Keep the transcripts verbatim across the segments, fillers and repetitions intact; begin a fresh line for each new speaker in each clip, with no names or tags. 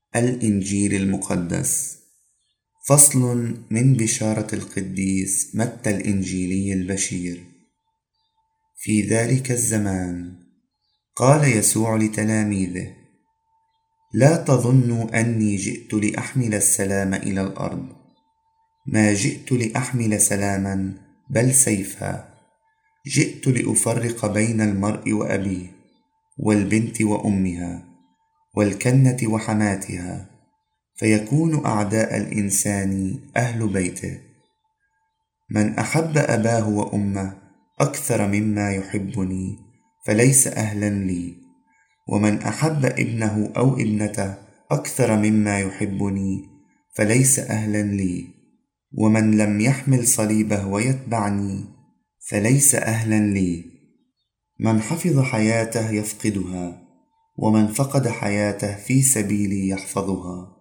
الإنجيل المقدس. فصل من بشارة القديس متى الإنجيلي البشير. في ذلك الزمان قال يسوع لتلاميذه: لا تظنوا أني جئت لأحمل السلام إلى الأرض، ما جئت لأحمل سلاما بل سيفا. جئت لأفرق بين المرء وأبيه، والبنت وأمها، والكنة وحماتها، فيكون أعداء الإنسان أهل بيته. من أحب أباه وأمه أكثر مما يحبني فليس أهلا لي، ومن أحب ابنه أو ابنته أكثر مما يحبني فليس أهلا لي، ومن لم يحمل صليبه ويتبعني فليس أهلا لي. من حفظ حياته يفقدها، ومن فقد حياته في سبيلي يحفظها.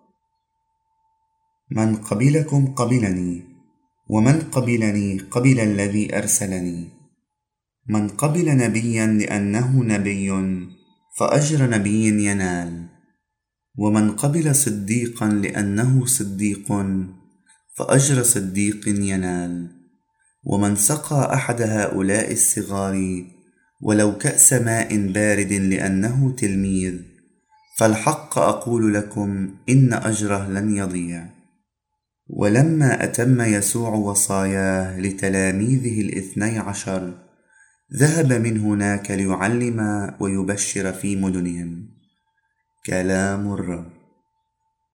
من قبلكم قبلني، ومن قبلني قبل الذي أرسلني. من قبل نبيا لأنه نبي فأجر نبي ينال، ومن قبل صديقا لأنه صديق فأجر صديق ينال. ومن سقى أحد هؤلاء الصغار ولو كأس ماء بارد لأنه تلميذ، فالحق أقول لكم إن أجره لن يضيع. ولما أتم يسوع وصاياه لتلاميذه الاثني عشر، ذهب من هناك ليعلم ويبشر في مدنهم. كلام الرب.